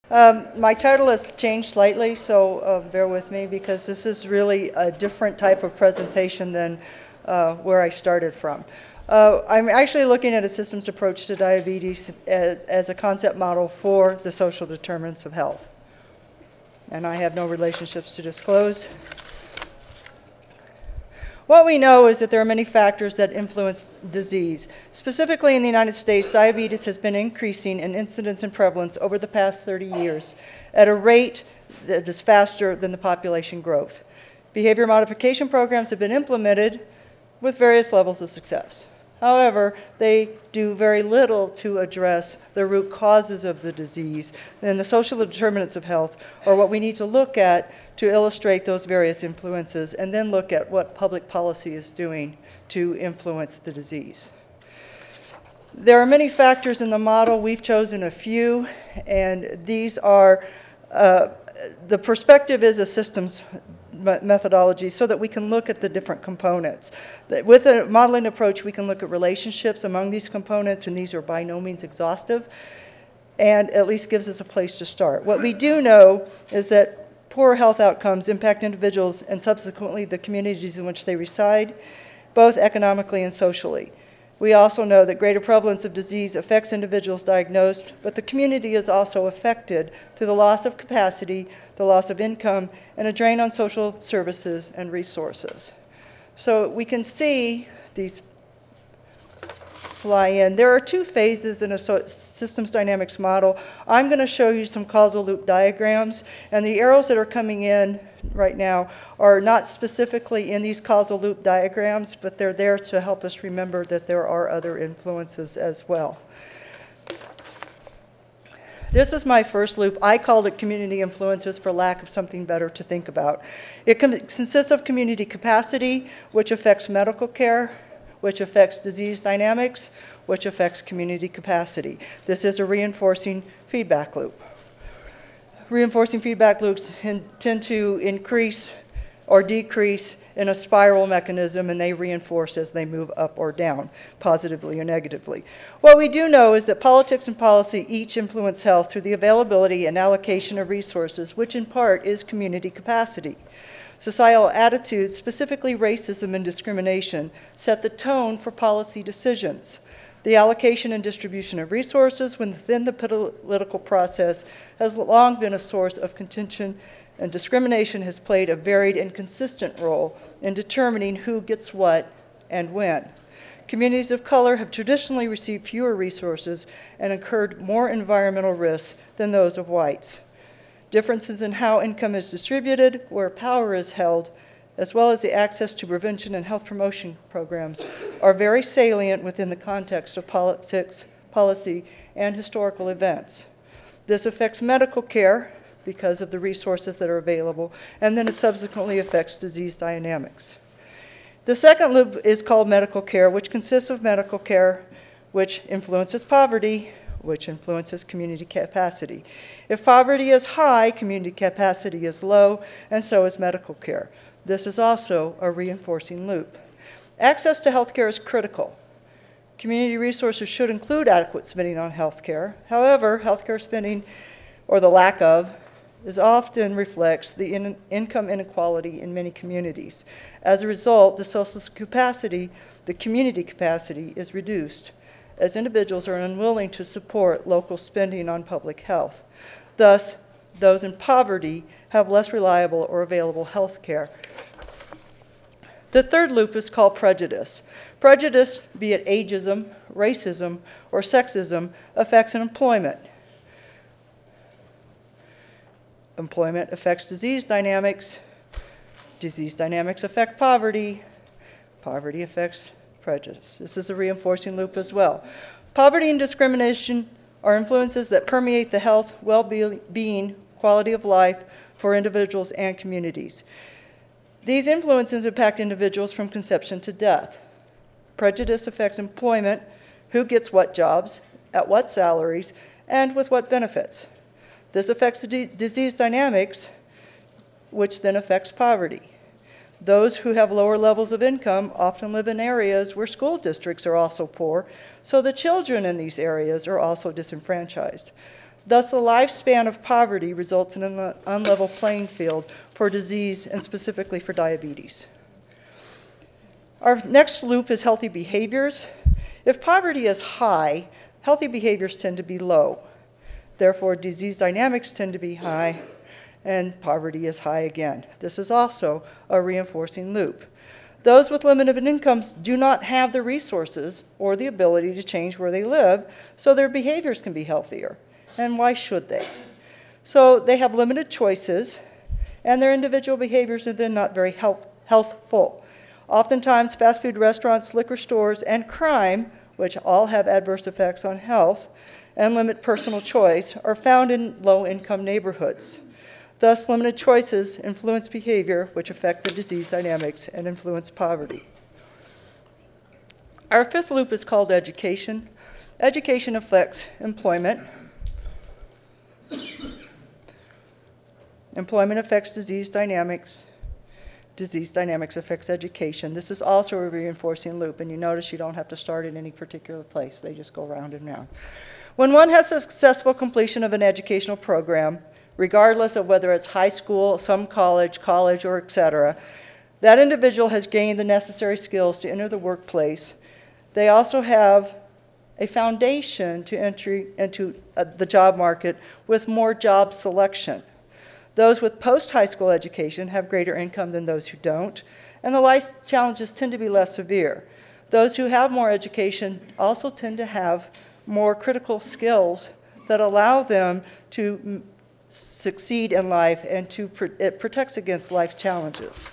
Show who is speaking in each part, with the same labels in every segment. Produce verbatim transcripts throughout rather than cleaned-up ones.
Speaker 1: Um, my title has changed slightly, so uh, bear with me because this is really a different type of presentation than uh, where I started from. Uh, I'm actually looking at a systems approach to diabetes as, as a concept model for the social determinants of health. And I have no relationships to disclose. What we know is that there are many factors that influence disease. Specifically in the United States, diabetes has been increasing in incidence and prevalence over the past thirty years at a rate that is faster than the population growth. Behavior modification programs have been implemented with various levels of success. However, they do very little to address the root causes of the disease, and the social determinants of health are what we need to look at to illustrate those various influences, and then look at what public policy is doing to influence the disease. There are many factors in the model. We've chosen a few, and these are, uh, the perspective is a systems methodology so that we can look at the different components. With a modeling approach, we can look at relationships among these components, and these are by no means exhaustive, and at least gives us a place to start. What we do know is that poor health outcomes impact individuals and subsequently the communities in which they reside, both economically and socially. We also know that greater prevalence of disease affects individuals diagnosed, but the community is also affected through the loss of capacity, the loss of income, and a drain on social services and resources. So we can see these fly in. There are two phases in a so systems dynamics model. I'm going to show you some causal loop diagrams, and the arrows that are coming in right now are not specifically in these causal loop diagrams, but they're there to help us remember that there are other influences as well. This is my first loop. I called it community influences for lack of something better to think about. It consists of community capacity, which affects medical care, which affects disease dynamics, which affects community capacity. This is a reinforcing feedback loop. Reinforcing feedback loops tend to increase or decrease in a spiral mechanism, and they reinforce as they move up or down, positively or negatively. What we do know is that politics and policy each influence health through the availability and allocation of resources, which in part is community capacity. Societal attitudes, specifically racism and discrimination, set the tone for policy decisions. The allocation and distribution of resources within the political process has long been a source of contention, and discrimination has played a varied and consistent role in determining who gets what and when. Communities of color have traditionally received fewer resources and incurred more environmental risks than those of whites. Differences in how income is distributed, where power is held, as well as the access to prevention and health promotion programs are very salient within the context of politics, policy, and historical events. This affects medical care because of the resources that are available, and then it subsequently affects disease dynamics. The second loop is called medical care, which consists of medical care which influences poverty, which influences community capacity. If poverty is high, community capacity is low, and so is medical care. This is also a reinforcing loop. Access to health care is critical. Community resources should include adequate spending on health care. However, health care spending, or the lack of, is often reflects the in income inequality in many communities. As a result, the social capacity, the community capacity, is reduced, as individuals are unwilling to support local spending on public health. Thus, those in poverty have less reliable or available health care. The third loop is called prejudice. Prejudice, be it ageism, racism, or sexism, affects employment. Employment affects disease dynamics. Disease dynamics affect poverty. Poverty affects prejudice. This is a reinforcing loop as well. Poverty and discrimination are influences that permeate the health, well-being, quality of life for individuals and communities. These influences impact individuals from conception to death. Prejudice affects employment, who gets what jobs, at what salaries, and with what benefits. This affects the disease dynamics, which then affects poverty. Those who have lower levels of income often live in areas where school districts are also poor, so the children in these areas are also disenfranchised. Thus, the lifespan of poverty results in an unlevel playing field for disease and specifically for diabetes. Our next loop is healthy behaviors. If poverty is high, healthy behaviors tend to be low. Therefore, disease dynamics tend to be high, and poverty is high again. This is also a reinforcing loop. Those with limited incomes do not have the resources or the ability to change where they live, so their behaviors can be healthier. And why should they? So they have limited choices, and their individual behaviors are then not very health, healthful. Oftentimes, fast food restaurants, liquor stores, and crime, which all have adverse effects on health and limit personal choice, are found in low-income neighborhoods. Thus, limited choices influence behavior, which affect the disease dynamics and influence poverty. Our fifth loop is called education. Education affects employment. Employment affects disease dynamics. Disease dynamics affects education. This is also a reinforcing loop, and you notice you don't have to start in any particular place. They just go round and round. When one has a successful completion of an educational program, regardless of whether it's high school, some college, college, or et cetera, that individual has gained the necessary skills to enter the workplace. They also have a foundation to entry into uh, the job market with more job selection. Those with post-high school education have greater income than those who don't, and the life challenges tend to be less severe. Those who have more education also tend to have more critical skills that allow them to m- succeed in life, and to pr- it protects against life challenges.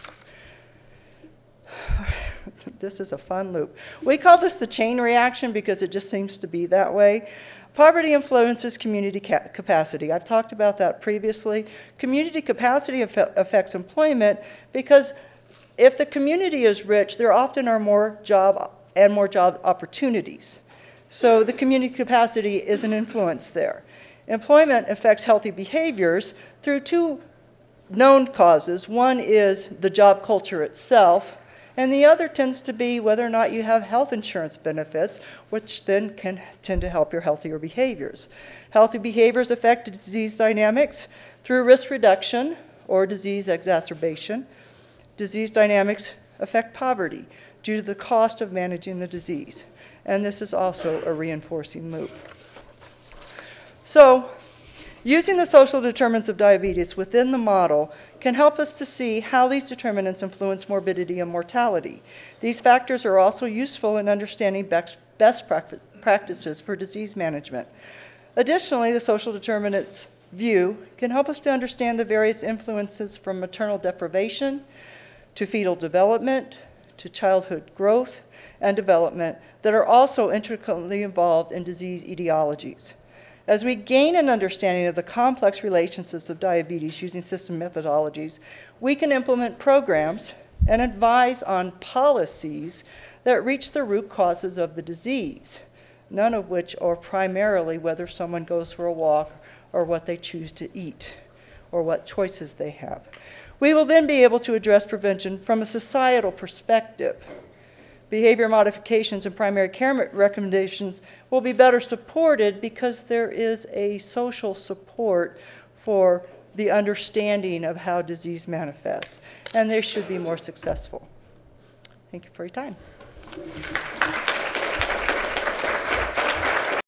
Speaker 1: This is a fun loop. We call this the chain reaction because it just seems to be that way. Poverty influences community ca- capacity. I've talked about that previously. Community capacity aff- affects employment because if the community is rich, there often are more job and more job opportunities. So the community capacity is an influence there. Employment affects healthy behaviors through two known causes. One is the job culture itself, and the other tends to be whether or not you have health insurance benefits, which then can tend to help your healthier behaviors. Healthy behaviors affect disease dynamics through risk reduction or disease exacerbation. Disease dynamics affect poverty due to the cost of managing the disease. And this is also a reinforcing loop. So, using the social determinants of diabetes within the model can help us to see how these determinants influence morbidity and mortality. These factors are also useful in understanding best, best practices for disease management. Additionally, the social determinants view can help us to understand the various influences from maternal deprivation to fetal development to childhood growth and development that are also intricately involved in disease etiologies. As we gain an understanding of the complex relationships of diabetes using system methodologies, we can implement programs and advise on policies that reach the root causes of the disease, none of which are primarily whether someone goes for a walk or what they choose to eat or what choices they have. We will then be able to address prevention from a societal perspective. Behavior modifications and primary care recommendations will be better supported because there is a social support for the understanding of how disease manifests, and they should be more successful. Thank you for your time.